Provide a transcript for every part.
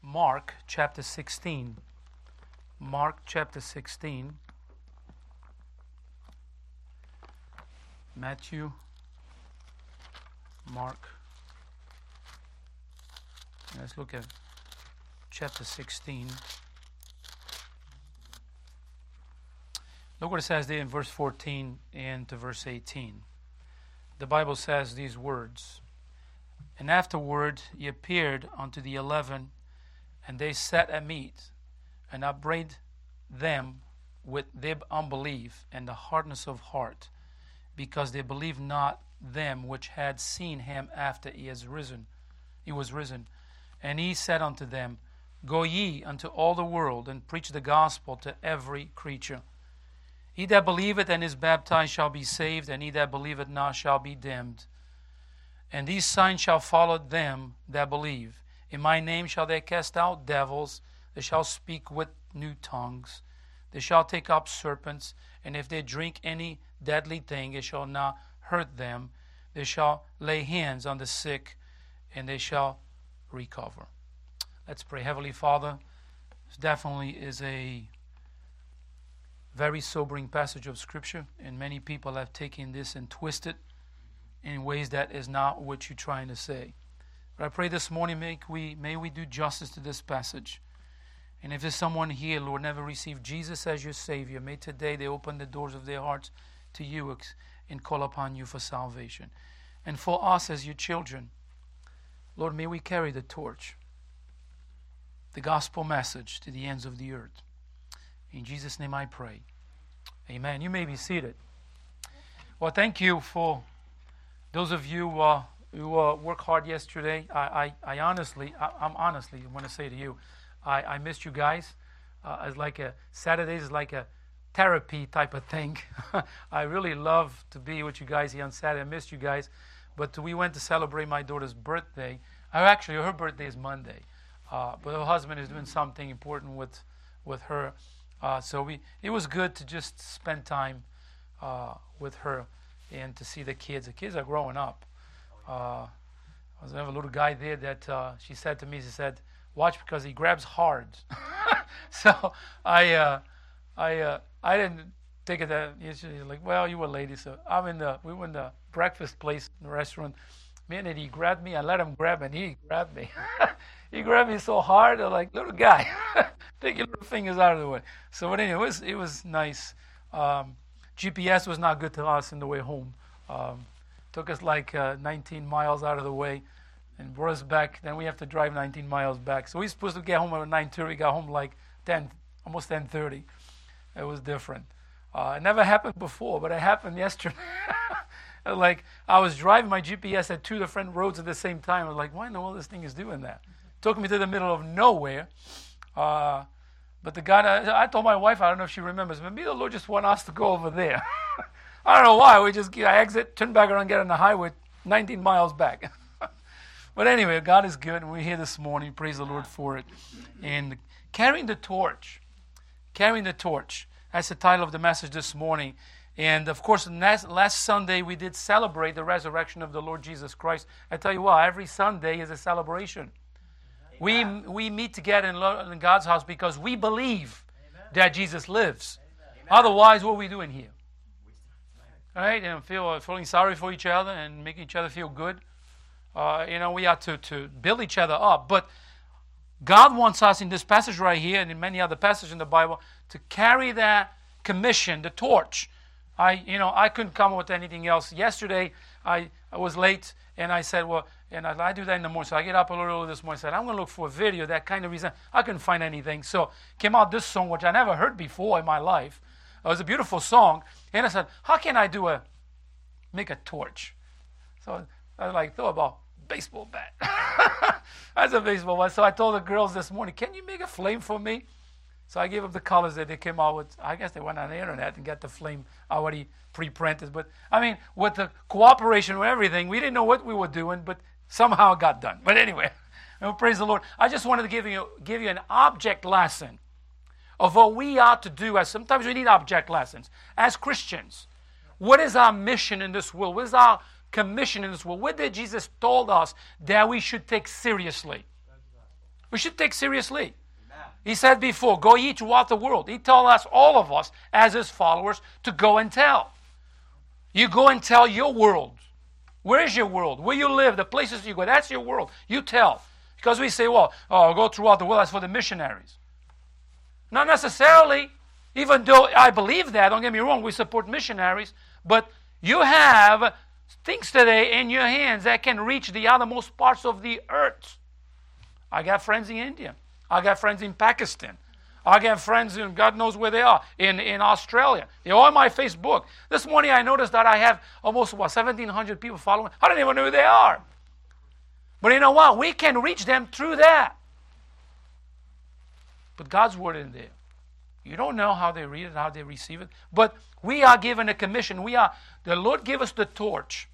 Mark chapter 16. Mark chapter 16. Matthew, Mark. Let's look at chapter 16. Look what it says there in verse 14 and to verse 18. The Bible says these words. And afterward he appeared unto the 11, and they sat at meat, and upbraided them with their unbelief and the hardness of heart, because they believed not them which had seen him after he was risen. And he said unto them, Go ye unto all the world, and preach the gospel to every creature. He that believeth and is baptized shall be saved, and he that believeth not shall be damned. And these signs shall follow them that believe. In my name shall they cast out devils, they shall speak with new tongues, they shall take up serpents, and if they drink any deadly thing, it shall not hurt them. They shall lay hands on the sick, and they shall recover. Let's pray. Heavenly Father, this definitely is a very sobering passage of Scripture, and many people have taken this and twisted in ways that is not what you're trying to say. But I pray this morning, may we do justice to this passage. And if there's someone here, Lord, never received Jesus as your Savior, may today they open the doors of their hearts to you and call upon you for salvation. And for us as your children, Lord, may we carry the torch, the gospel message to the ends of the earth. In Jesus' name I pray. Amen. You may be seated. Well, thank you for those of you who worked hard yesterday. I honestly want to say to you, I missed you guys. As like Saturdays is like a therapy type of thing. I really love to be with you guys here on Saturday. I missed you guys. But we went to celebrate my daughter's birthday. Actually, her birthday is Monday. But her husband is doing something important with her. So it was good to just spend time with her and to see the kids. The kids are growing up. I have a little guy there that she said to me, she said, watch because he grabs hard. So I didn't take it that she's like, well, you were lady. So we were in the breakfast place in the restaurant. Minute he grabbed me, I let him grab and he grabbed me. He grabbed me so hard, I'm like, little guy, take your little fingers out of the way. So but anyway, it was nice. GPS was not good to us in the way home. Took us like 19 miles out of the way and brought us back. Then we have to drive 19 miles back. So we were supposed to get home at 9:30. We got home like 10, almost 10:30. It was different. It never happened before, but it happened yesterday. Like I was driving my GPS at two different roads at the same time. I was like, why in the world this thing is doing that? Took me to the middle of nowhere. But the guy, I told my wife, I don't know if she remembers, maybe the Lord just want us to go over there. I don't know why. We just exit, turn back around, get on the highway, 19 miles back. But anyway, God is good, and we're here this morning. Praise the Lord for it. And carrying the torch. That's the title of the message this morning. And of course, last Sunday we did celebrate the resurrection of the Lord Jesus Christ. I tell you what, every Sunday is a celebration. We meet together in God's house because we believe that Jesus lives. Otherwise, what are we doing here? All right, and feeling sorry for each other and making each other feel good. We have to build each other up. But God wants us in this passage right here and in many other passages in the Bible to carry that commission, the torch. I couldn't come up with anything else. Yesterday, I was late, and I said, and I do that in the morning. So I get up a little early this morning. I said, I'm going to look for a video, that kind of reason. I couldn't find anything. So came out this song, which I never heard before in my life. It was a beautiful song. And I said, how can I make a torch? So I thought about baseball bat. That's a baseball bat. So I told the girls this morning, can you make a flame for me? So I gave them the colors that they came out with. I guess they went on the internet and got the flame already pre-printed. But I mean, with the cooperation with everything, we didn't know what we were doing, but somehow it got done. But anyway, praise the Lord. I just wanted to give you an object lesson of what we ought to do. As sometimes we need object lessons as Christians. What is our mission in this world? What is our commission in this world? What did Jesus told us that we should take seriously? We should take seriously. He said before, go ye throughout the world. He told us, all of us, as his followers, to go and tell. You go and tell your world. Where is your world? Where you live, the places you go, that's your world. You tell. Because we say, well, go throughout the world, that's for the missionaries. Not necessarily, even though I believe that, don't get me wrong, we support missionaries, but you have things today in your hands that can reach the othermost parts of the earth. I got friends in India. I got friends in Pakistan. I got friends in God knows where they are, in Australia. They're on my Facebook. This morning I noticed that I have almost, 1,700 people following. I don't even know who they are. But you know what? We can reach them through that. But God's word in there. You don't know how they read it, how they receive it. But we are given a commission. The Lord gave us the torch.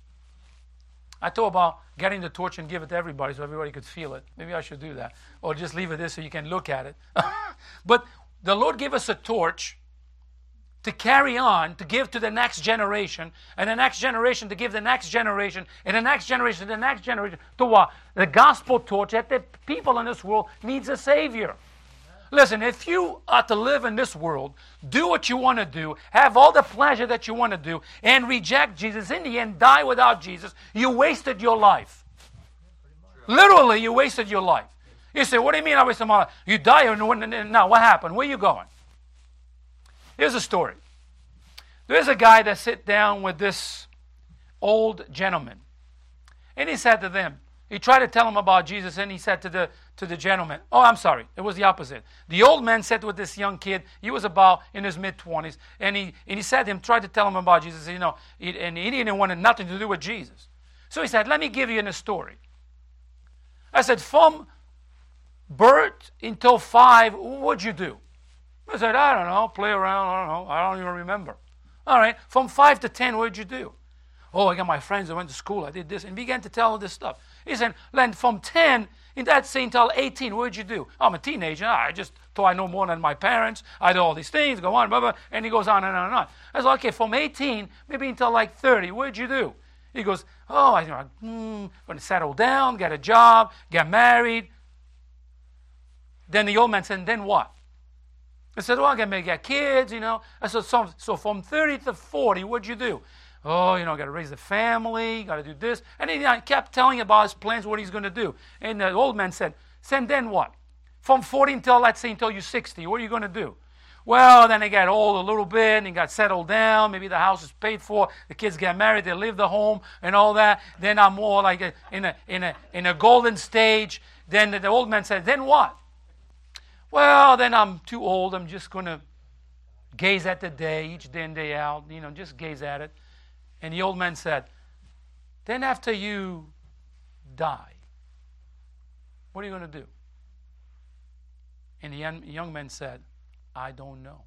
I thought about getting the torch and give it to everybody so everybody could feel it. Maybe I should do that. Or just leave it there so you can look at it. But the Lord gave us a torch to carry on, to give to the next generation, and the next generation to give the next generation, and the next generation to the next generation. To what? The gospel torch that the people in this world needs a Savior. Listen, if you are to live in this world, do what you want to do, have all the pleasure that you want to do, and reject Jesus, in the end, die without Jesus, you wasted your life. Literally, you wasted your life. You say, what do you mean I wasted my life? You die, and now what happened? Where are you going? Here's a story. There's a guy that sat down with this old gentleman, and he said to them, he tried to tell him about Jesus, and he said to the gentleman, oh, I'm sorry, it was the opposite. The old man sat with this young kid. He was about in his mid-20s, and he said to him, tried to tell him about Jesus, and he didn't want nothing to do with Jesus. So he said, let me give you a story. I said, from birth until 5, what'd you do? I said, I don't know, play around, I don't know, I don't even remember. All right, from 5 to 10, what'd you do? Oh, I got my friends, I went to school, I did this, and began to tell all this stuff. He said, then from 10, in that same until 18, what did you do? I'm a teenager, I just thought I know more than my parents, I do all these things, go on, blah, blah, and he goes on and on and on. I said, okay, from 18, maybe until like 30, what did you do? He goes, oh, I'm going to settle down, get a job, get married. Then the old man said, then what? I said, well, I'm going to get kids, I said, so from 30 to 40, what'd you do? Oh, got to raise a family, got to do this. And he kept telling about his plans, what he's going to do. And the old man said, then what? From 40 until, let's say, until you're 60, what are you going to do? Well, then they got old a little bit, and he got settled down. Maybe the house is paid for. The kids get married, they leave the home, and all that. Then I'm more like in a golden stage. Then the old man said, then what? Well, then I'm too old. I'm just going to gaze at the day, each day and day out. Just gaze at it. And the old man said, then after you die, what are you going to do? And the young man said, I don't know.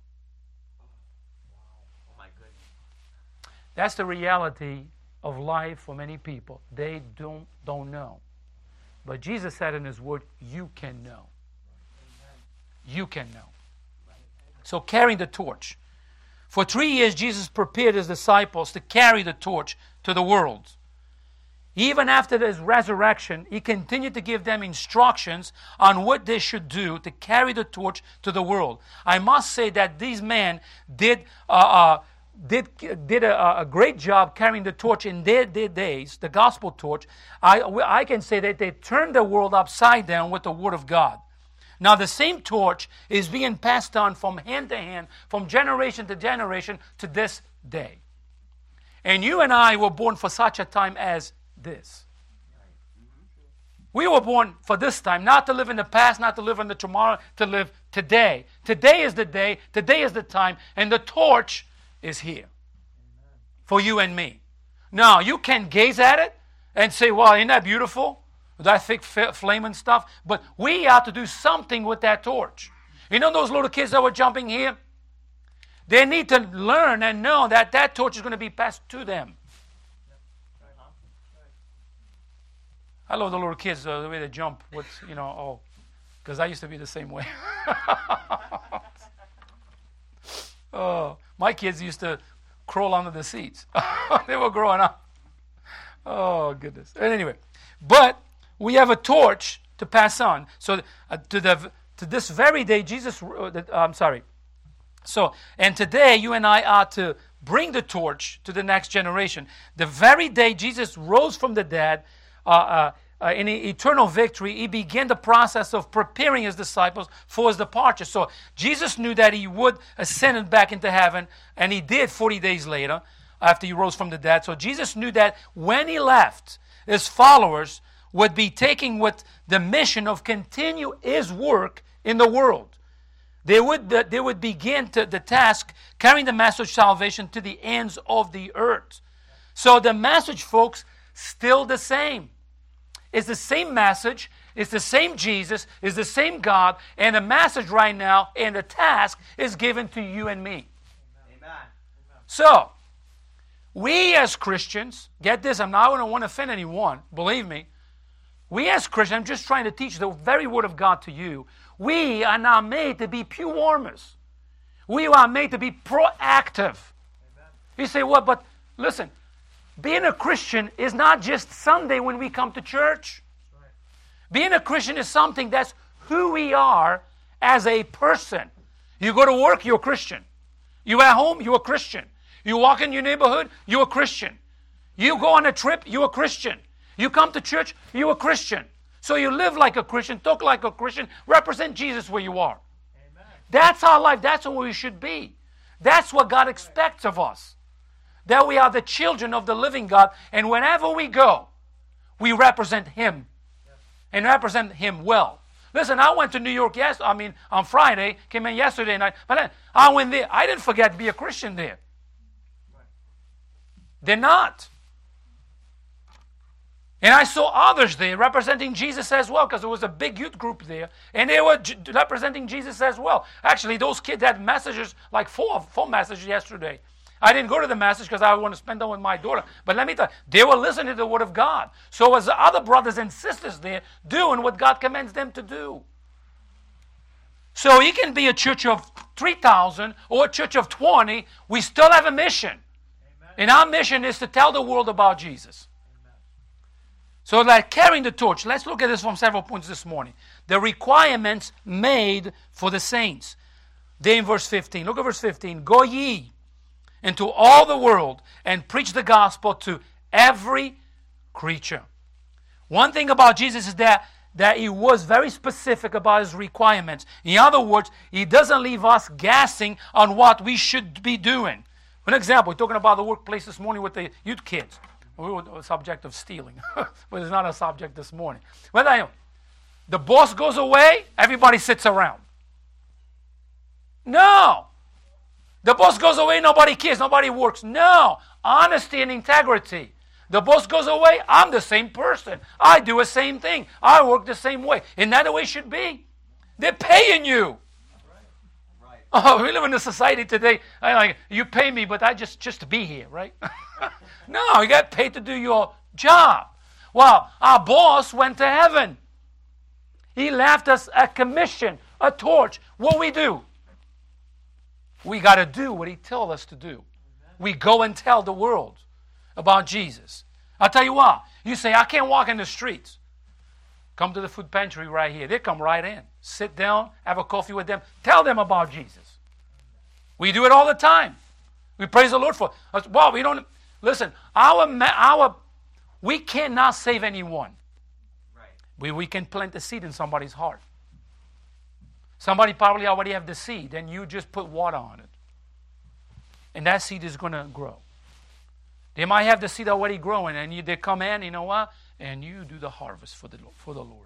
Oh my goodness. That's the reality of life for many people. They don't know. But Jesus said in his word, you can know. You can know. So carrying the torch. For 3 years, Jesus prepared his disciples to carry the torch to the world. Even after his resurrection, he continued to give them instructions on what they should do to carry the torch to the world. I must say that these men did a great job carrying the torch in their days, the gospel torch. I can say that they turned the world upside down with the Word of God. Now the same torch is being passed on from hand to hand, from generation to generation to this day. And you and I were born for such a time as this. We were born for this time, not to live in the past, not to live in the tomorrow, to live today. Today is the day, today is the time, and the torch is here for you and me. Now, you can gaze at it and say, well, isn't that beautiful? That thick flame and stuff. But we have to do something with that torch. You know those little kids that were jumping here? They need to learn and know that that torch is going to be passed to them. I love the little kids, the way they jump with, because I used to be the same way. Oh, my kids used to crawl under the seats. They were growing up. Oh, goodness. And anyway, but we have a torch to pass on. So to this very day, Jesus, So, and today you and I are to bring the torch to the next generation. The very day Jesus rose from the dead in eternal victory, he began the process of preparing his disciples for his departure. So Jesus knew that he would ascend back into heaven, and he did 40 days later after he rose from the dead. So Jesus knew that when he left, his followers would be taking with the mission of continue his work in the world. They would begin the task carrying the message of salvation to the ends of the earth. So the message, folks, still the same. It's the same message. It's the same Jesus. It's the same God. And the message right now and the task is given to you and me. Amen. So, we as Christians, get this, I'm not going to want to offend anyone, believe me. We as Christians, I'm just trying to teach the very word of God to you. We are not made to be pew warmers. We are made to be proactive. Amen. You say, what? But listen, being a Christian is not just Sunday when we come to church. Right. Being a Christian is something that's who we are as a person. You go to work, you're a Christian. You at home, you're a Christian. You walk in your neighborhood, you're a Christian. You go on a trip, you're a Christian. You come to church, you're a Christian. So you live like a Christian, talk like a Christian, represent Jesus where you are. Amen. That's our life. That's what we should be. That's what God expects of us. That we are the children of the living God, and whenever we go, we represent Him. And represent Him well. Listen, I went to New York on Friday, came in yesterday night, but then I went there. I didn't forget to be a Christian there. They're not. And I saw others there representing Jesus as well, because there was a big youth group there, and they were representing Jesus as well. Actually, those kids had messages, like four messages yesterday. I didn't go to the message because I want to spend them with my daughter. But let me tell you, they were listening to the Word of God. So was the other brothers and sisters there doing what God commands them to do. So you can be a church of 3,000 or a church of 20. We still have a mission. Amen. And our mission is to tell the world about Jesus. So like carrying the torch, let's look at this from several points this morning. The requirements made for the saints. There in verse 15. Look at verse 15. Go ye into all the world and preach the gospel to every creature. One thing about Jesus is that he was very specific about his requirements. In other words, he doesn't leave us guessing on what we should be doing. For example, we're talking about the workplace this morning with the youth kids. We were a subject of stealing, but it's not a subject this morning. Well, the boss goes away, everybody sits around. No. The boss goes away, nobody cares, nobody works. No. Honesty and integrity. The boss goes away, I'm the same person. I do the same thing. I work the same way. Isn't that the way it should be? They're paying you. Right. Oh, we live in a society today, you pay me, but I just to be here, right? No, you got paid to do your job. Well, our boss went to heaven. He left us a commission, a torch. What we do? We got to do what he told us to do. Amen. We go and tell the world about Jesus. I'll tell you what. You say, I can't walk in the streets. Come to the food pantry right here. They come right in. Sit down, have a coffee with them. Tell them about Jesus. We do it all the time. We praise the Lord for it. Well, we don't... Listen, we cannot save anyone. Right. We can plant a seed in somebody's heart. Somebody probably already have the seed, and you just put water on it. And that seed is going to grow. They might have the seed already growing, and they come in, you know what? And you do the harvest for the Lord.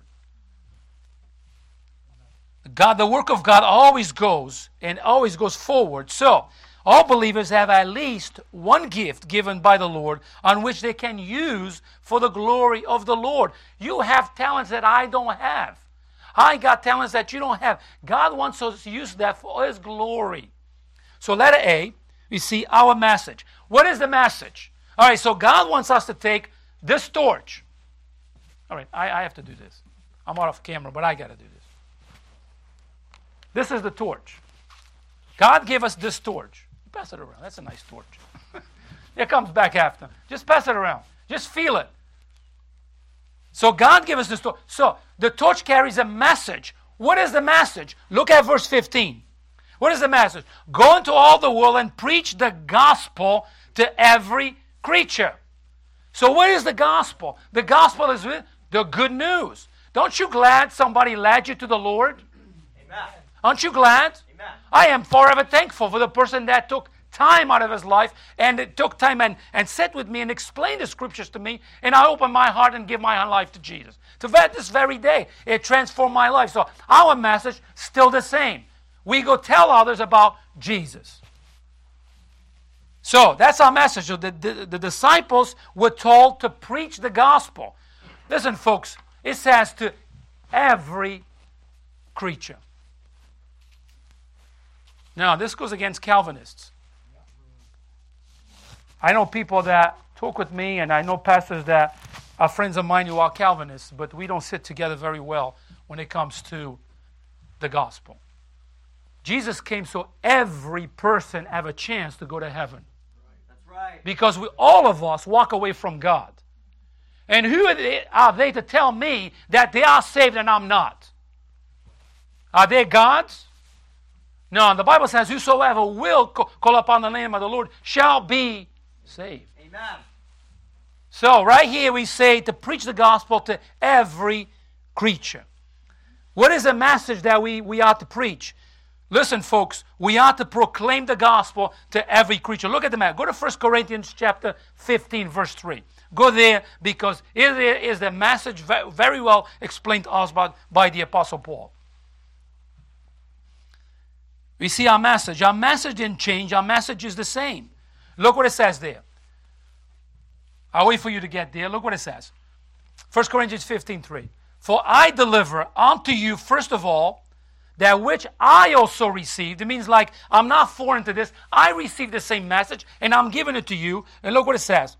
God, the work of God always goes forward. So, all believers have at least one gift given by the Lord on which they can use for the glory of the Lord. You have talents that I don't have. I got talents that you don't have. God wants us to use that for His glory. So letter A, we see our message. What is the message? All right, so God wants us to take this torch. All right, I have to do this. I'm out of camera, but I got to do this. This is the torch. God gave us this torch. Pass it around. That's a nice torch. It comes back after. Just pass it around. Just feel it. So God gave us this torch. So the torch carries a message. What is the message? Look at verse 15. What is the message? Go into all the world and preach the gospel to every creature. So what is the gospel? The gospel is the good news. Don't you glad somebody led you to the Lord? Amen. Aren't you glad? Amen. I am forever thankful for the person that took time out of his life and it took time and sat with me and explained the scriptures to me, and I opened my heart and give my life to Jesus. To this very day, it transformed my life. So our message still the same. We go tell others about Jesus. So that's our message. So the disciples were told to preach the gospel. Listen, folks, it says to every creature. Now, this goes against Calvinists. I know people that talk with me, and I know pastors that are friends of mine who are Calvinists, but we don't sit together very well when it comes to the gospel. Jesus came so every person have a chance to go to heaven. That's right. Because all of us walk away from God. And who are they to tell me that they are saved and I'm not? Are they gods? No, the Bible says, whosoever will call upon the name of the Lord shall be saved. Amen. So right here we say to preach the gospel to every creature. What is the message that we are to preach? Listen, folks, we are to proclaim the gospel to every creature. Look at the map. Go to 1 Corinthians chapter 15, verse 3. Go there because it is the message very well explained to us by the Apostle Paul. We see our message. Our message didn't change. Our message is the same. Look what it says there. I'll wait for you to get there. Look what it says. 1 Corinthians 15:3. For I deliver unto you, first of all, that which I also received. It means like I'm not foreign to this. I received the same message and I'm giving it to you. And look what it says.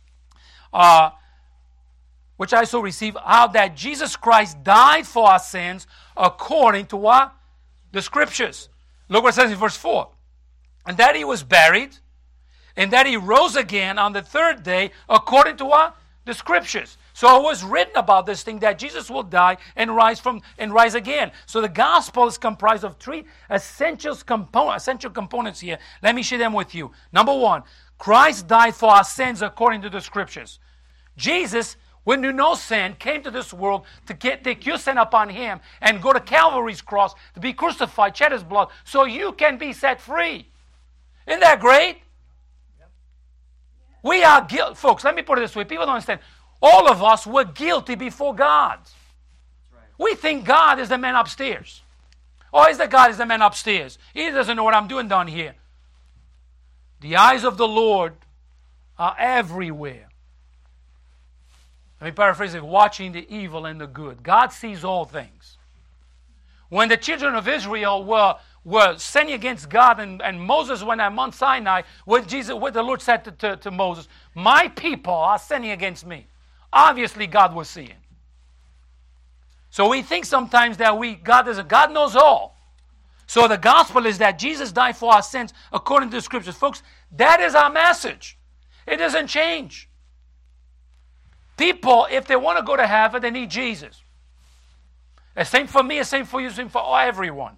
Which I also received, how that Jesus Christ died for our sins according to what? The Scriptures. Look what it says in verse 4. And that he was buried, and that he rose again on the third day according to what? The Scriptures. So it was written about this thing that Jesus will die and rise again. So the gospel is comprised of three essential components here. Let me share them with you. Number one, Christ died for our sins according to the Scriptures. Jesus, when knew no sin, came to this world to take your sin upon him and go to Calvary's cross to be crucified, shed his blood, so you can be set free. Isn't that great? Yep. We are guilty. Folks, let me put it this way. People don't understand. All of us were guilty before God. Right. We think God is the man upstairs. Or is the God is the man upstairs? He doesn't know what I'm doing down here. The eyes of the Lord are everywhere. Let me paraphrase it, watching the evil and the good. God sees all things. When the children of Israel were sinning against God and Moses went at Mount Sinai, what the Lord said to Moses, my people are sinning against me. Obviously God was seeing. So we think sometimes that God knows all. So the gospel is that Jesus died for our sins according to the Scriptures. Folks, that is our message. It doesn't change. People, if they want to go to heaven, they need Jesus. The same for me, the same for you, the same for everyone.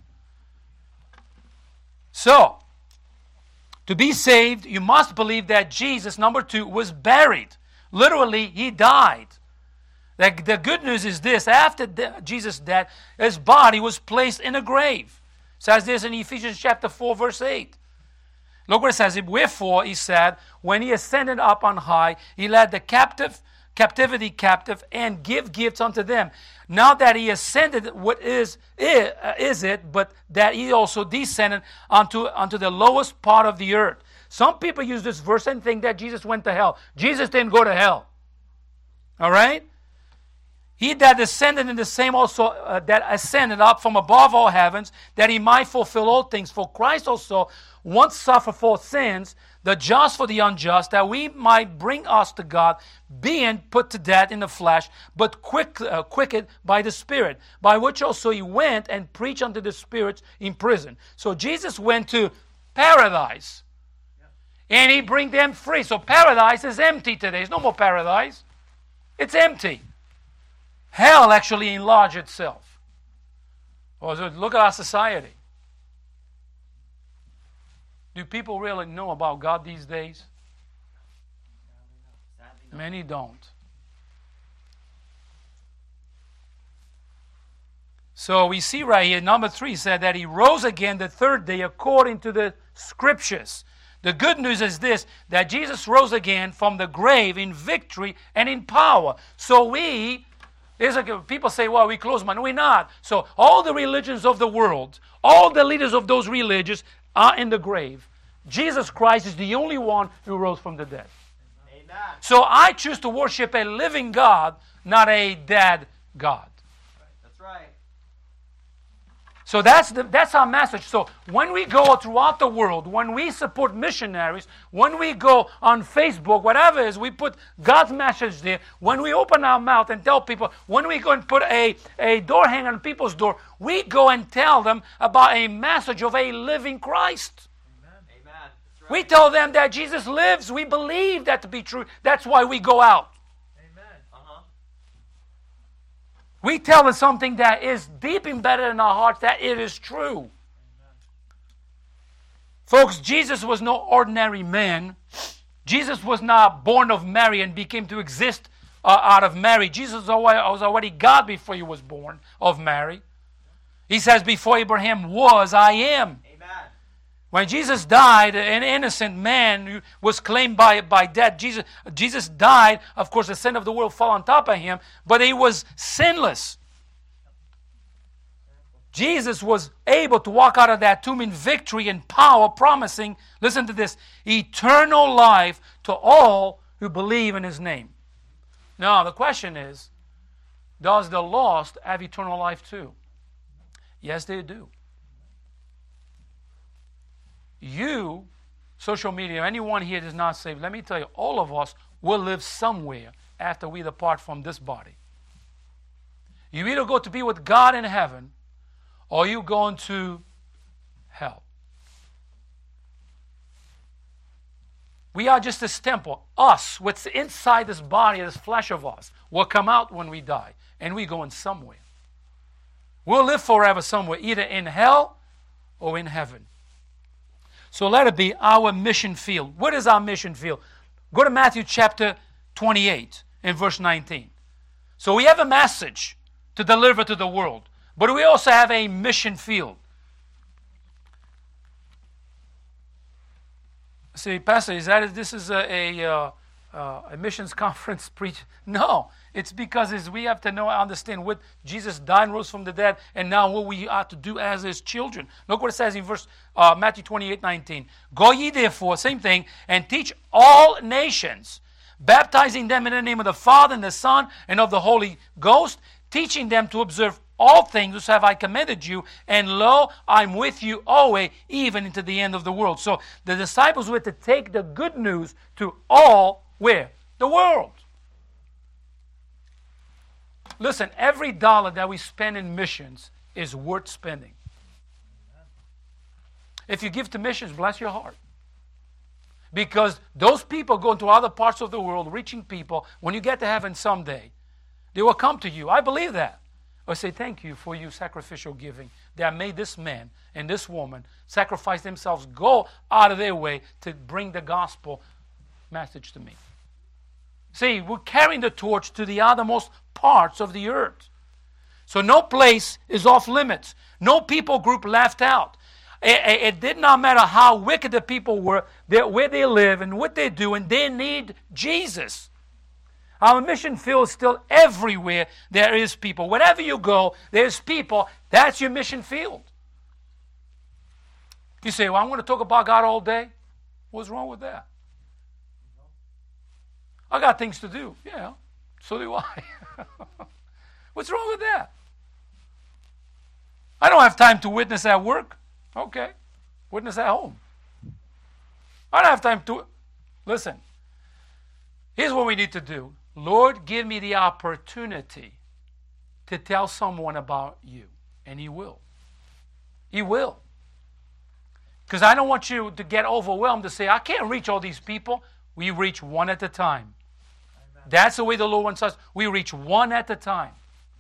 So, to be saved, you must believe that Jesus, number two, was buried. Literally, he died. The good news is this. After Jesus' death, his body was placed in a grave. It says this in Ephesians chapter 4, verse 8. Look what it says. Wherefore, he said, when he ascended up on high, he led the captivity captive and give gifts unto them. Now that he ascended, what is it, but that he also descended unto the lowest part of the earth. Some people use this verse and think that Jesus went to hell. Jesus didn't go to hell. All right? He that descended in the same also that ascended up from above all heavens, that he might fulfill all things. For Christ also once suffered for sins, the just for the unjust, that we might bring us to God, being put to death in the flesh, but quickened by the Spirit, by which also he went and preached unto the spirits in prison. So Jesus went to paradise, and he bring them free. So paradise is empty today. There's no more paradise. It's empty. Hell actually enlarged itself. Look at our society. Do people really know about God these days? Many don't. So we see right here, number 3 said that he rose again the third day according to the Scriptures. The good news is this, that Jesus rose again from the grave in victory and in power. So people say, well, we close mind. No, we're not. So all the religions of the world, all the leaders of those religions are in the grave. Jesus Christ is the only one who rose from the dead. Amen. So I choose to worship a living God, not a dead God. That's right. So that's our message. So when we go throughout the world, when we support missionaries, when we go on Facebook, whatever it is, we put God's message there. When we open our mouth and tell people, when we go and put a door hanger on people's door, we go and tell them about a message of a living Christ. Amen. That's right. We tell them that Jesus lives. We believe that to be true. That's why we go out. We tell them something that is deep embedded in our hearts, that it is true. Amen. Folks, Jesus was no ordinary man. Jesus was not born of Mary and became to exist out of Mary. Jesus was already God before he was born of Mary. He says, before Abraham was, I am. Amen. When Jesus died, an innocent man was claimed by death. Jesus died. Of course, the sin of the world fell on top of him, but he was sinless. Jesus was able to walk out of that tomb in victory and power, promising, listen to this, eternal life to all who believe in his name. Now, the question is, does the lost have eternal life too? Yes, they do. You, social media, anyone here that is not saved, let me tell you, all of us will live somewhere after we depart from this body. You either go to be with God in heaven, or you go into hell. We are just this temple. Us, what's inside this body, this flesh of us, will come out when we die, and we're going somewhere. We'll live forever somewhere, either in hell or in heaven. So let it be our mission field. What is our mission field? Go to Matthew chapter 28 and verse 19. So we have a message to deliver to the world, but we also have a mission field. See, Pastor, this is a missions conference preach? No, it's because we have to understand what Jesus died and rose from the dead, and now what we ought to do as his children. Look what it says in Matthew 28:19. Go ye therefore, same thing, and teach all nations, baptizing them in the name of the Father and the Son and of the Holy Ghost, teaching them to observe all things which have I commanded you, and lo, I'm with you always, even into the end of the world. So the disciples were to take the good news to all, where? The world. Listen, every dollar that we spend in missions is worth spending. If you give to missions, bless your heart. Because those people go into other parts of the world, reaching people. When you get to heaven someday, they will come to you. I believe that. Or say, thank you for your sacrificial giving that made this man and this woman sacrifice themselves, go out of their way to bring the gospel message to me. See, we're carrying the torch to the othermost parts of the earth. So no place is off limits. No people group left out. It did not matter how wicked the people were, where they live and what they do, and they need Jesus. Our mission field is still everywhere there is people. Wherever you go, there's people. That's your mission field. You say, well, I'm going to talk about God all day. What's wrong with that? I got things to do. Yeah, so do I. What's wrong with that? I don't have time to witness at work. Okay, witness at home. I don't have time to... Listen, here's what we need to do. Lord, give me the opportunity to tell someone about you. And he will. He will. Because I don't want you to get overwhelmed to say, I can't reach all these people. We reach one at a time. Amen. That's the way the Lord wants us. We reach one at a time.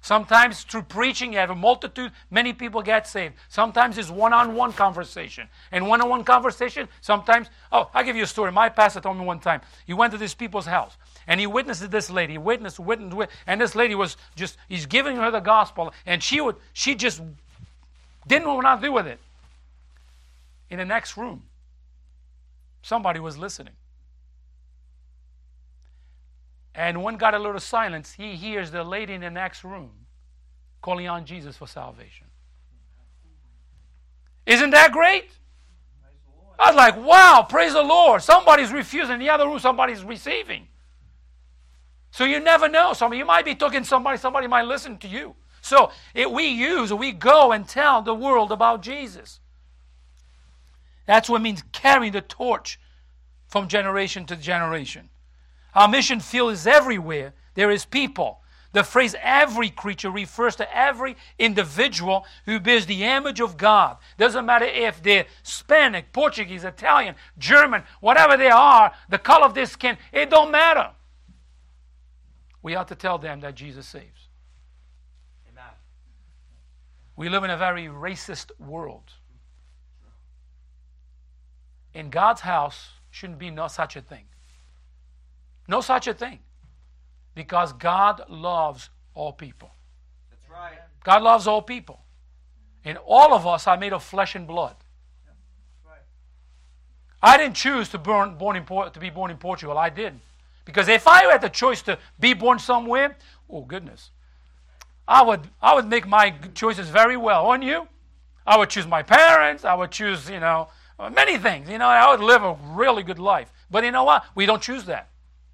Sometimes through preaching, you have a multitude, many people get saved. Sometimes it's one-on-one conversation. And one-on-one conversation, sometimes, I'll give you a story. My pastor told me one time, he went to this people's house, and he witnessed to this lady. He witnessed, and this lady was just, he's giving her the gospel, and she just didn't know what to do with it. In the next room, somebody was listening. And when got a little silence, he hears the lady in the next room calling on Jesus for salvation. Isn't that great? I was like, wow, praise the Lord. Somebody's refusing. In the other room, somebody's receiving. So you never know. You might be talking to somebody might listen to you. So we go and tell the world about Jesus. That's what it means, carrying the torch from generation to generation. Our mission field is everywhere. There is people. The phrase every creature refers to every individual who bears the image of God. Doesn't matter if they're Hispanic, Portuguese, Italian, German, whatever they are, the color of their skin, it don't matter. We have to tell them that Jesus saves. Amen. We live in a very racist world. In God's house shouldn't be no such a thing. No such a thing. Because God loves all people. That's right. God loves all people. And all of us are made of flesh and blood. Right. I didn't choose to be born in Portugal. I didn't. Because if I had the choice to be born somewhere, oh goodness, I would make my choices very well. Wouldn't you? I would choose my parents. I would choose, many things. I would live a really good life. But you know what? We don't choose that.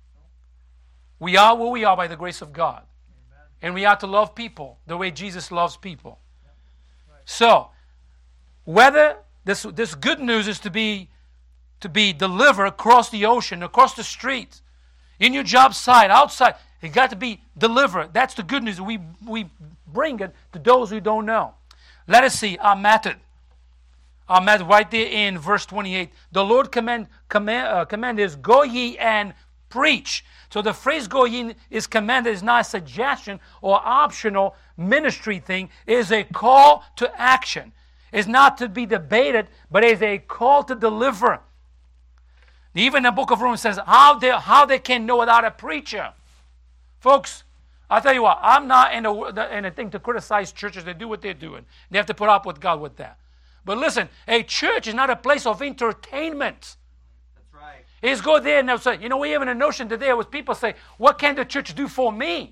We are who we are by the grace of God. Amen. And we are to love people the way Jesus loves people. Yep. Right. So, whether this good news is to be delivered across the ocean, across the street, in your job site, outside, it got to be delivered. That's the good news. We bring it to those who don't know. Let us see our method. Our method right there in verse 28. The Lord command is, go ye and preach. So the phrase go ye is commanded, is not a suggestion or optional ministry thing. It is a call to action. It's not to be debated, but it is a call to deliver. Even the book of Romans says how they can know without a preacher. Folks, I'll tell you what, I'm not in a thing to criticize churches. They do what they're doing. They have to put up with God with that. But listen, a church is not a place of entertainment. Is go there and they'll say, we have a notion today with people say, what can the church do for me?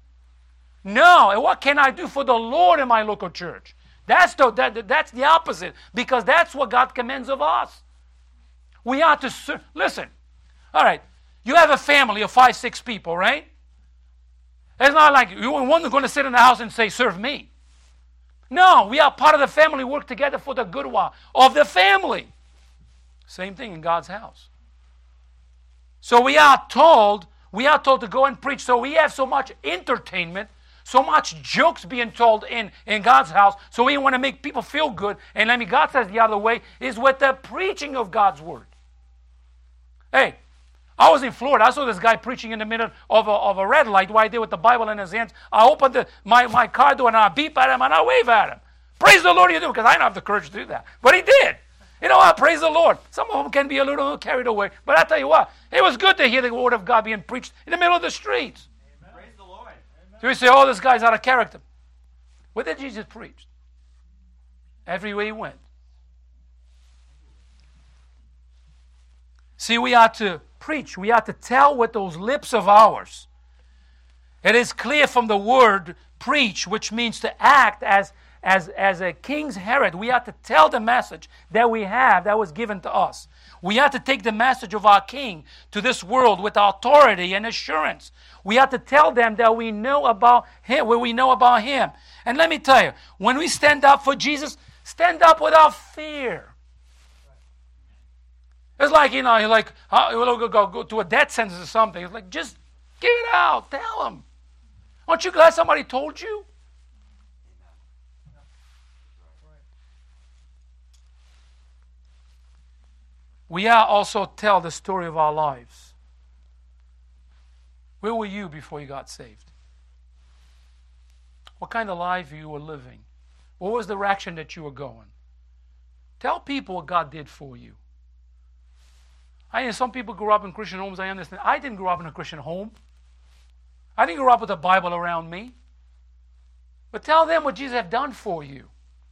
No, and what can I do for the Lord in my local church? That's the opposite, because that's what God commands of us. We are to serve. Listen, all right, you have a family of 5, 6 people, right? It's not like you're going to sit in the house and say, serve me. No, we are part of the family, work together for the good while of the family. Same thing in God's house. So we are told to go and preach. So we have so much entertainment, so much jokes being told in God's house. So we want to make people feel good. And God says the other way is with the preaching of God's word. Hey, I was in Florida. I saw this guy preaching in the middle of a red light right there with the Bible in his hands. I opened my car door and I beep at him and I wave at him. Praise the Lord you do, because I don't have the courage to do that. But he did. You know what? Praise the Lord. Some of them can be a little carried away. But I tell you what, it was good to hear the word of God being preached in the middle of the streets. Amen. Praise the Lord. So we say, oh, this guy's out of character. What did Jesus preach? Everywhere he went. See, we are to preach. We are to tell with those lips of ours. It is clear from the word preach, which means to act as a king's herald. We have to tell the message that we have that was given to us. We have to take the message of our king to this world with authority and assurance. We have to tell them that we know about him, what we know about him. And let me tell you, when we stand up for Jesus, stand up without fear. It's like, you go to a death sentence or something. It's like, just get it out. Tell them. Aren't you glad somebody told you? We are also tell the story of our lives. Where were you before you got saved? what kind of life you were living. What was the direction that you were going? Tell people what God did for you. I know some people grew up in Christian homes, I understand. I didn't grow up in a Christian home. I didn't grow up with the Bible around me. But tell them what Jesus has done for you.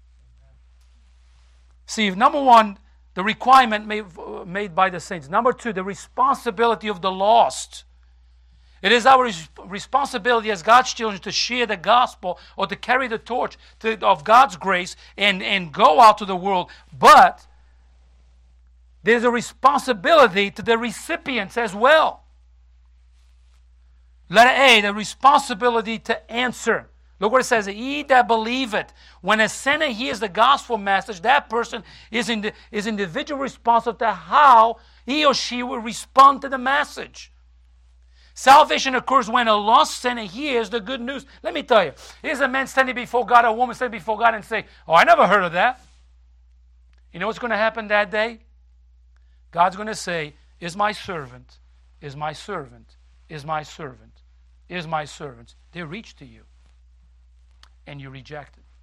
See, number one, the requirement made by the saints. Number two, the responsibility of the lost. It is our responsibility as God's children to share the gospel or to carry the torch of God's grace and go out to the world. But there's a responsibility to the recipients as well. Letter A, the responsibility to answer. Look what it says, ye that believe it. When a sinner hears the gospel message, that person is individually responsible to how he or she will respond to the message. Salvation occurs when a lost sinner hears the good news. Let me tell you, here's a man standing before God, a woman standing before God and say, oh, I never heard of that. You know what's going to happen that day? God's going to say, is my servant, is my servant, is my servant, is my servant. They reach to you, and you reject it.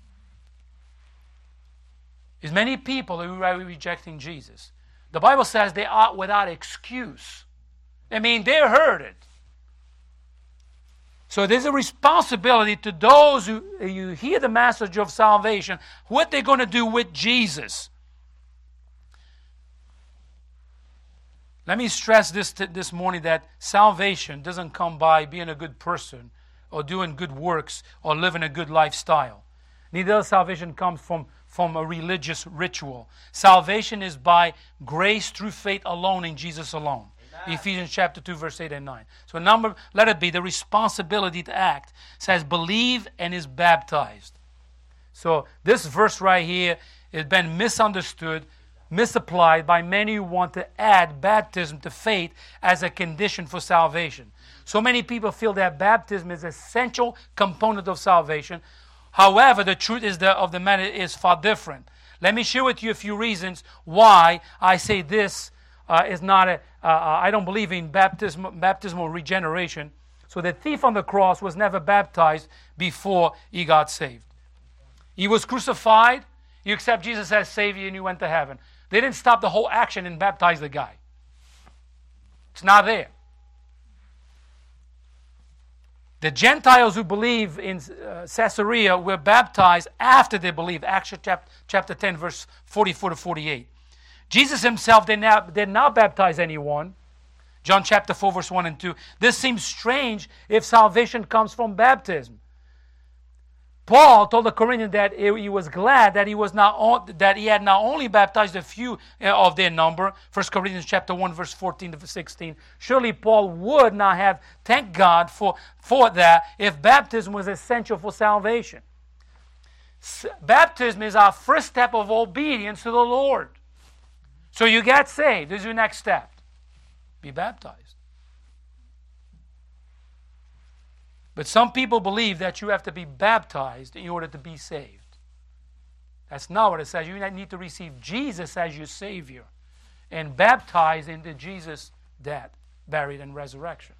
There's many people who are rejecting Jesus. The Bible says they are without excuse. I mean, they heard it. So there's a responsibility to those who you hear the message of salvation, what they're going to do with Jesus. Let me stress this morning that salvation doesn't come by being a good person or doing good works or living a good lifestyle. Neither does salvation come from a religious ritual. Salvation is by grace through faith alone in Jesus alone. Amen. Ephesians chapter 2, verse 8 and 9. So let it be the responsibility to act. It says, believe and is baptized. So this verse right here has been misunderstood, misapplied by many who want to add baptism to faith as a condition for salvation. So many people feel that baptism is an essential component of salvation. However, the truth of the matter is far different. Let me share with you a few reasons why I say this is not I don't believe in baptismal regeneration. So the thief on the cross was never baptized before he got saved. He was crucified, you accept Jesus as Savior, and you went to heaven. They didn't stop the whole action and baptize the guy. It's not there. The Gentiles who believe in Caesarea were baptized after they believed. Acts chapter 10, verse 44 to 48. Jesus himself did not baptize anyone. John chapter 4, verse 1 and 2. This seems strange if salvation comes from baptism. Paul told the Corinthians that he was glad that he had not only baptized a few of their number. 1 Corinthians chapter 1, verse 14 to 16. Surely Paul would not have thanked God for that if baptism was essential for salvation. Baptism is our first step of obedience to the Lord. So you get saved. This is your next step. Be baptized. But some people believe that you have to be baptized in order to be saved. That's not what it says. You need to receive Jesus as your Savior and baptize into Jesus' death, buried, and resurrection.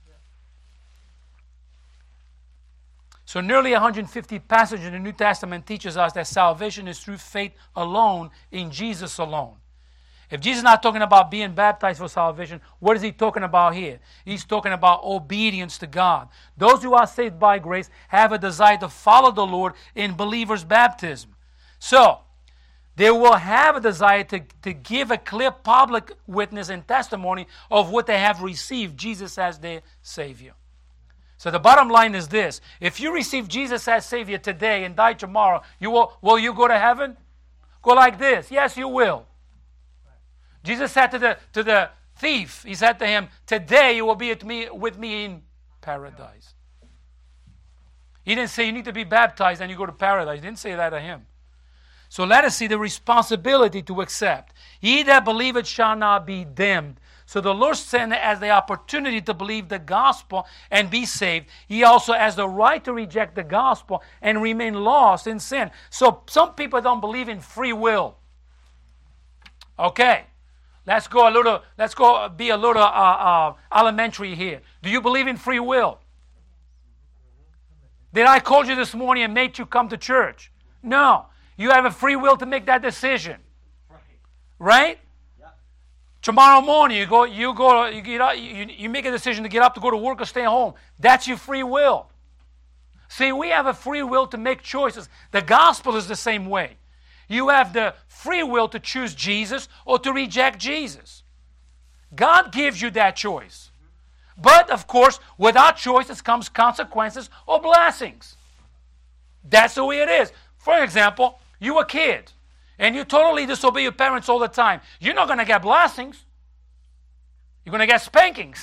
So nearly 150 passages in the New Testament teaches us that salvation is through faith alone in Jesus alone. If Jesus is not talking about being baptized for salvation, what is he talking about here? He's talking about obedience to God. Those who are saved by grace have a desire to follow the Lord in believers' baptism. So, they will have a desire to give a clear public witness and testimony of what they have received, Jesus as their Savior. So the bottom line is this. If you receive Jesus as Savior today and die tomorrow, will you go to heaven? Go like this. Yes, you will. Jesus said to the thief, he said to him, today you will be with me in paradise. He didn't say you need to be baptized and you go to paradise. He didn't say that to him. So let us see the responsibility to accept. He that believeth shall not be damned. So the Lord sent as the opportunity to believe the gospel and be saved. He also has the right to reject the gospel and remain lost in sin. So some people don't believe in free will. Okay. Let's go be a little elementary here. Do you believe in free will? Did I call you this morning and made you come to church? No. You have a free will to make that decision. Right? Yeah. Tomorrow morning you get up, you make a decision to get up to go to work or stay home. That's your free will. See, we have a free will to make choices. The gospel is the same way. You have the free will to choose Jesus or to reject Jesus. God gives you that choice. But, of course, without choices comes consequences or blessings. That's the way it is. For example, you're a kid, and you totally disobey your parents all the time. You're not going to get blessings. You're going to get spankings.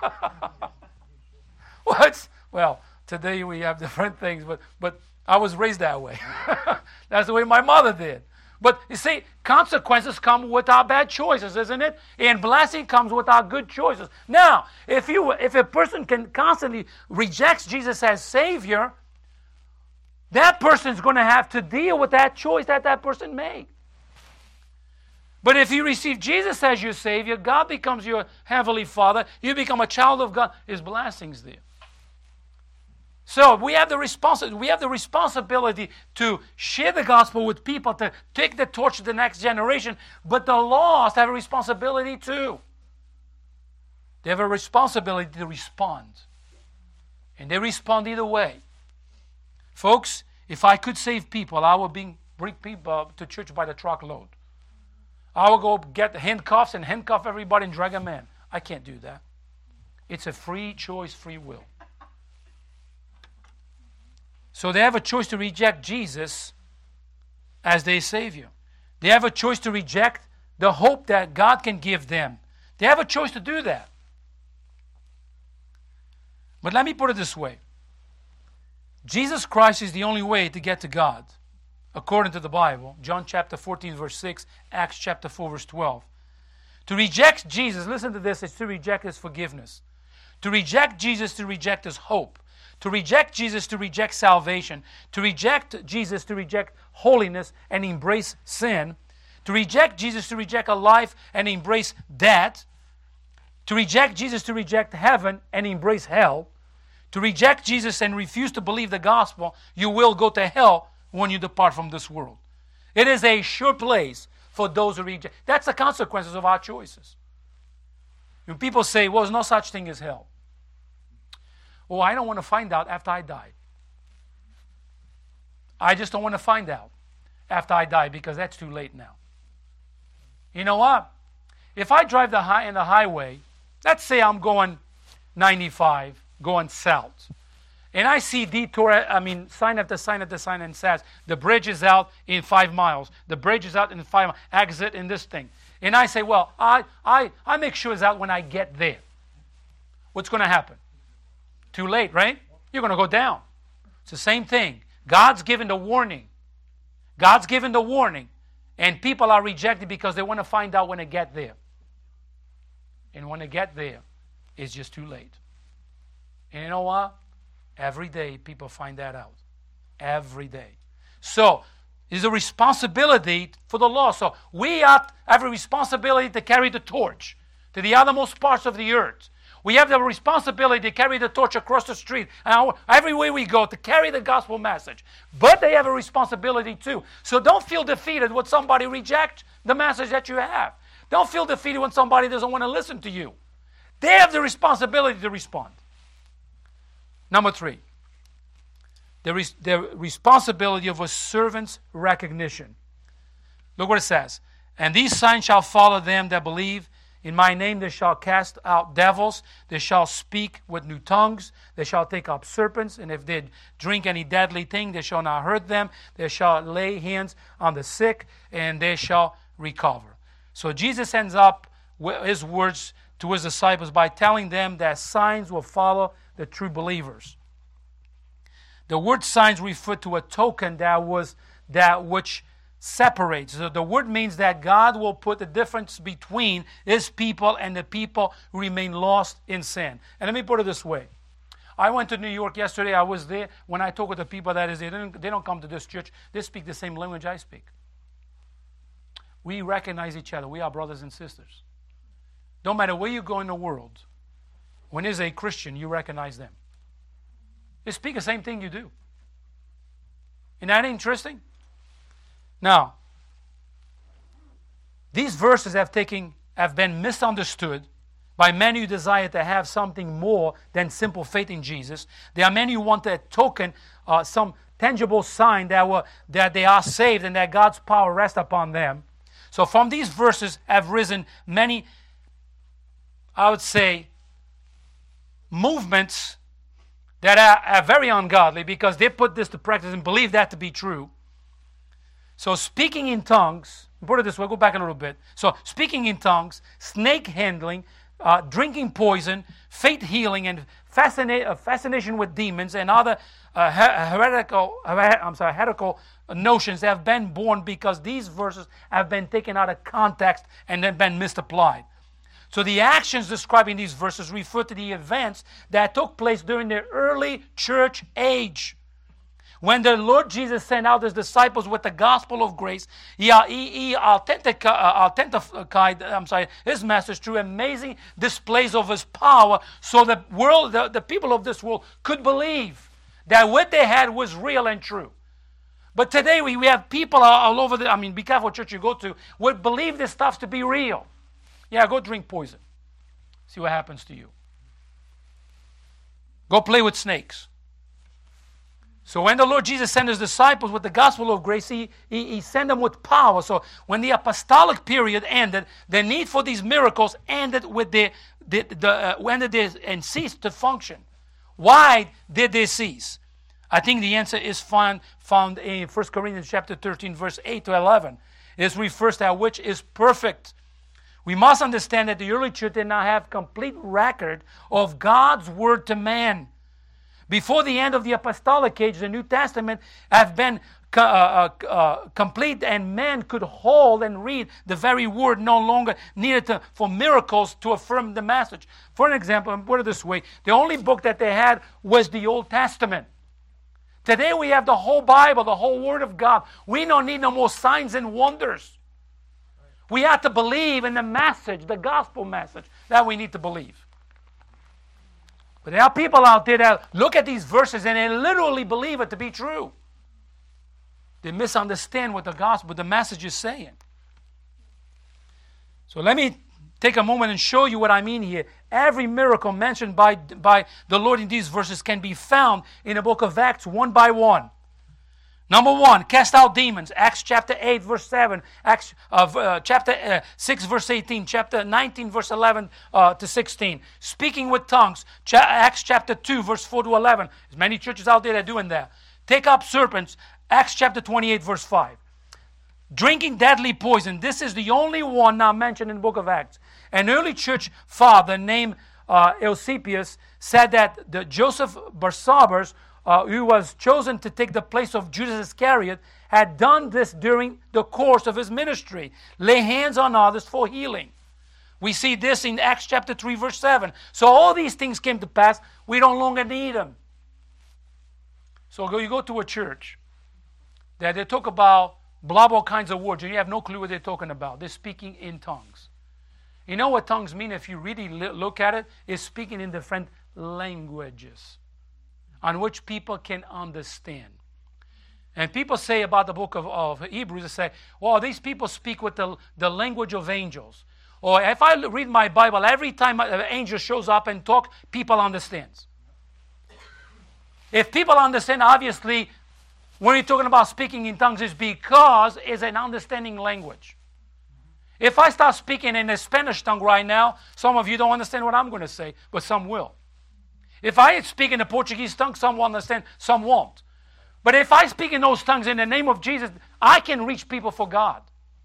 What? Well, today we have different things, but I was raised that way. That's the way my mother did. But you see, consequences come with our bad choices, isn't it? And blessing comes with our good choices. Now, if a person can constantly rejects Jesus as Savior, that person's going to have to deal with that choice that person made. But if you receive Jesus as your Savior, God becomes your Heavenly Father, you become a child of God, His blessings there. So we have the responsibility to share the gospel with people, to take the torch to the next generation, but the lost have a responsibility too. They have a responsibility to respond. And they respond either way. Folks, if I could save people, I would bring people to church by the truckload. I would go get handcuffs and handcuff everybody and drag them in. I can't do that. It's a free choice, free will. So they have a choice to reject Jesus as their Savior. They have a choice to reject the hope that God can give them. They have a choice to do that. But let me put it this way. Jesus Christ is the only way to get to God, according to the Bible. John chapter 14, verse 6, Acts chapter 4, verse 12. To reject Jesus, listen to this, is to reject His forgiveness. To reject Jesus, to reject His hope. To reject Jesus, to reject salvation. To reject Jesus, to reject holiness and embrace sin. To reject Jesus, to reject a life and embrace death. To reject Jesus, to reject heaven and embrace hell. To reject Jesus and refuse to believe the gospel, you will go to hell when you depart from this world. It is a sure place for those who reject. That's the consequences of our choices. When people say, well, there's no such thing as hell. Well, I don't want to find out after I die. I just don't want to find out after I die because that's too late now. You know what? If I drive in the highway, let's say I'm going 95, going south, and I see sign after sign after sign and says, the bridge is out in 5 miles. The bridge is out in 5 miles. Exit in this thing. And I say, well, I make sure it's out when I get there. What's going to happen? Too late, right? You're going to go down. It's the same thing. God's given the warning. God's given the warning. And people are rejected because they want to find out when they get there. And when they get there, it's just too late. And you know what? Every day people find that out. Every day. So, it's a responsibility for the law. So, we have a responsibility to carry the torch to the othermost parts of the earth. We have the responsibility to carry the torch across the street, everywhere we go, to carry the gospel message. But they have a responsibility too. So don't feel defeated when somebody rejects the message that you have. Don't feel defeated when somebody doesn't want to listen to you. They have the responsibility to respond. Number 3, the responsibility of a servant's recognition. Look what it says. And these signs shall follow them that believe. In my name they shall cast out devils, they shall speak with new tongues, they shall take up serpents, and if they drink any deadly thing, they shall not hurt them. They shall lay hands on the sick, and they shall recover. So Jesus ends up with His words to His disciples by telling them that signs will follow the true believers. The word signs refer to a token that which separates. So the word means that God will put the difference between His people and the people who remain lost in sin. And let me put it this way. I went to New York yesterday. I was there. When I talk with the people that is there, they don't come to this church. They speak the same language I speak. We recognize each other. We are brothers and sisters. Don't matter where you go in the world. When there's a Christian, you recognize them. They speak the same thing you do. Isn't that interesting? Now, these verses have been misunderstood by many who desire to have something more than simple faith in Jesus. There are many who want a token, some tangible sign that they are saved and that God's power rests upon them. So from these verses have risen many, I would say, movements that are very ungodly because they put this to practice and believe that to be true. So speaking in tongues, put it this way, go back a little bit. So speaking in tongues, snake handling, drinking poison, faith healing, and fascination with demons and other heretical notions have been born because these verses have been taken out of context and have been misapplied. So the actions described in these verses refer to the events that took place during the early church age. When the Lord Jesus sent out his disciples with the gospel of grace, he authenticated his message through amazing displays of his power so the world, the people of this world could believe that what they had was real and true. But today we have people all over be careful what church you go to, would believe this stuff to be real. Yeah, go drink poison. See what happens to you. Go play with snakes. So when the Lord Jesus sent his disciples with the gospel of grace, he sent them with power. So when the apostolic period ended, the need for these miracles ended with when did they ceased to function. Why did they cease? I think the answer is found in 1 Corinthians chapter 13, verse 8 to 11. It refers to which is perfect. We must understand that the early church did not have complete record of God's word to man. Before the end of the apostolic age, the New Testament have been complete, and man could hold and read the very word, no longer needed for miracles to affirm the message. For an example, put it this way, the only book that they had was the Old Testament. Today we have the whole Bible, the whole Word of God. We don't need no more signs and wonders. We have to believe in the message, the gospel message, that we need to believe. But there are people out there that look at these verses and they literally believe it to be true. They misunderstand what the gospel, the message is saying. So let me take a moment and show you what I mean here. Every miracle mentioned by the Lord in these verses can be found in the book of Acts one by one. Number one, cast out demons. Acts chapter 8, verse 7. Acts chapter 6, verse 18. Chapter 19, verse 11 to 16. Speaking with tongues. Acts chapter 2, verse 4 to 11. There's many churches out there that are doing that. Take up serpents. Acts chapter 28, verse 5. Drinking deadly poison. This is the only one now mentioned in the book of Acts. An early church father named Eusebius said that the Joseph Barsabbas, who was chosen to take the place of Judas Iscariot, had done this during the course of his ministry. Lay hands on others for healing. We see this in Acts chapter 3, verse 7. So all these things came to pass. We no longer need them. So you go to a church that they talk about all kinds of words, and you have no clue what they're talking about. They're speaking in tongues. You know what tongues mean if you really look at it? It's speaking in different languages on which people can understand. And people say about the book of Hebrews, they say, well, these people speak with the language of angels. Or if I read my Bible, every time an angel shows up and talks, people understand. If people understand, obviously, when you're talking about speaking in tongues, it's because it's an understanding language. If I start speaking in a Spanish tongue right now, some of you don't understand what I'm going to say, but some will. If I speak in a Portuguese tongue, some will understand, some won't. But if I speak in those tongues in the name of Jesus, I can reach people for God.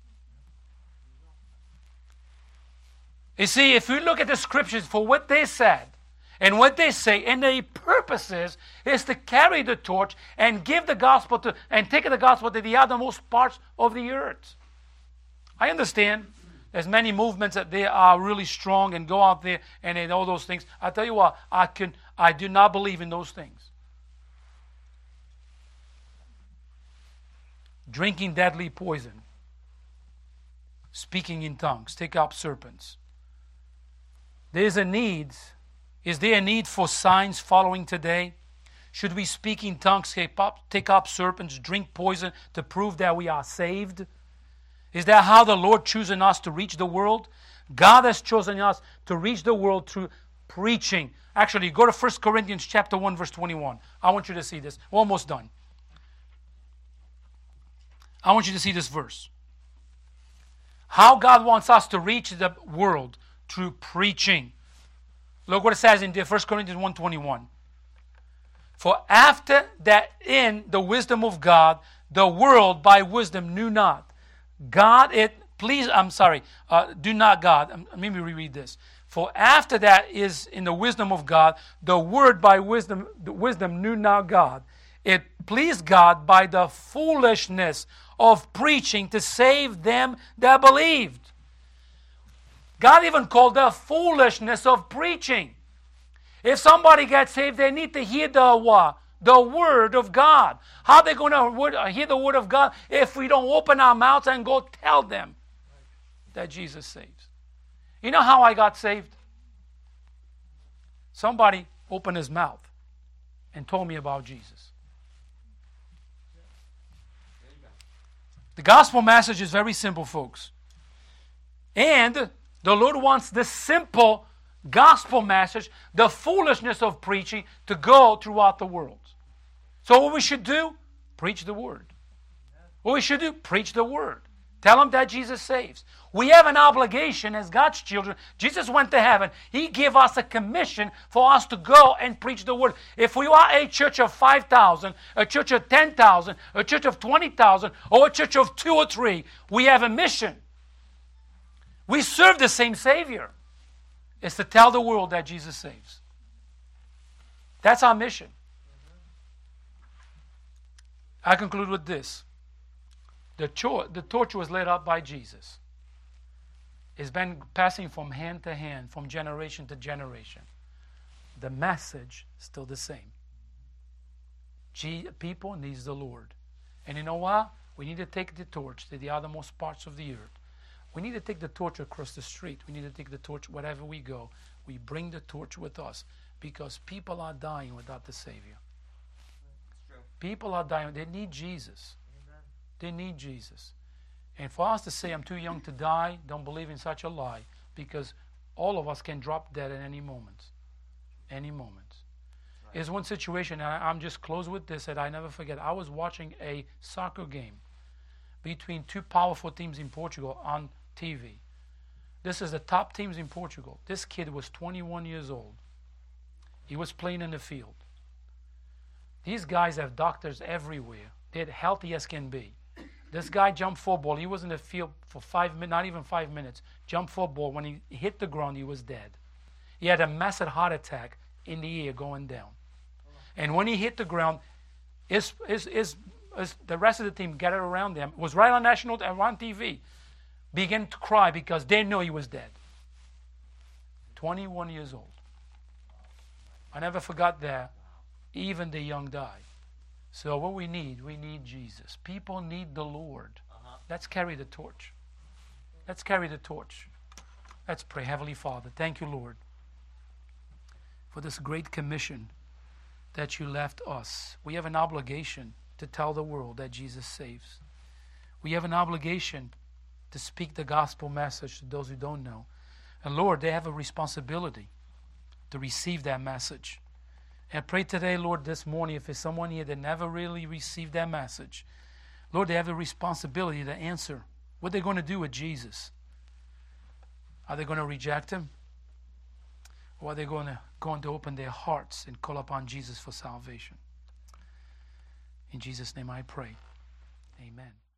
You see, if you look at the scriptures for what they said and what they say, and their purposes is to carry the torch and give the gospel and take the gospel to the othermost parts of the earth. I understand there's many movements that they are really strong and go out there and they know those things. I tell you what, I do not believe in those things. Drinking deadly poison, speaking in tongues, take up serpents. There's a need. Is there a need for signs following today? Should we speak in tongues, take up serpents, drink poison to prove that we are saved? Is that how the Lord chosen us to reach the world? God has chosen us to reach the world through preaching. Actually, go to 1 Corinthians chapter 1, verse 21. I want you to see this. We're almost done. I want you to see this verse. How God wants us to reach the world through preaching. Look what it says in 1 Corinthians 1:21. For after that in the wisdom of God, the world by wisdom knew not. God it, please, I'm sorry, do not God. Let me reread this. For after that is in the wisdom of God, the word by wisdom, the wisdom knew not God. It pleased God by the foolishness of preaching to save them that believed. God even called the foolishness of preaching. If somebody gets saved, they need to hear the what? The Word of God. How are they going to hear the Word of God if we don't open our mouths and go tell them that Jesus saves? You know how I got saved? Somebody opened his mouth and told me about Jesus. The gospel message is very simple, folks. And the Lord wants the simple gospel message, the foolishness of preaching, to go throughout the world. So what we should do? Preach the Word. What we should do? Preach the Word. Tell them that Jesus saves. We have an obligation as God's children. Jesus went to heaven. He gave us a commission for us to go and preach the Word. If we are a church of 5,000, a church of 10,000, a church of 20,000, or a church of 2 or 3, we have a mission. We serve the same Savior. It's to tell the world that Jesus saves. That's our mission. I conclude with this. The torch was lit up by Jesus. It's been passing from hand to hand, from generation to generation. The message is still the same. People needs the Lord. And you know what? We need to take the torch to the othermost parts of the earth. We need to take the torch across the street. We need to take the torch wherever we go. We bring the torch with us because people are dying without the Savior. People are dying. They need Jesus. They need Jesus. And for us to say, I'm too young to die, don't believe in such a lie, because all of us can drop dead at any moment. Any moment. Right. There's one situation, and I'm just close with this, that I never forget. I was watching a soccer game between two powerful teams in Portugal on TV. This is the top teams in Portugal. This kid was 21 years old. He was playing in the field. These guys have doctors everywhere. They're healthy as can be. This guy jumped football. He was in the field for 5 minutes, not even 5 minutes. Jumped football. When he hit the ground, he was dead. He had a massive heart attack in the air going down. And when he hit the ground, the rest of the team gathered around him. It was right on national, on TV. Began to cry because they know he was dead. 21 years old. I never forgot that. Even the young die. So what we need Jesus. People need the Lord. Let's carry the torch. Let's carry the torch. Let's pray. Heavenly Father, thank you, Lord, for this great commission that you left us. We have an obligation to tell the world that Jesus saves. We have an obligation to speak the gospel message to those who don't know. And Lord, they have a responsibility to receive that message. And I pray today, Lord, this morning, if there's someone here that never really received that message, Lord, they have a responsibility to answer what they're going to do with Jesus. Are they going to reject him? Or are they going to open their hearts and call upon Jesus for salvation? In Jesus' name I pray. Amen.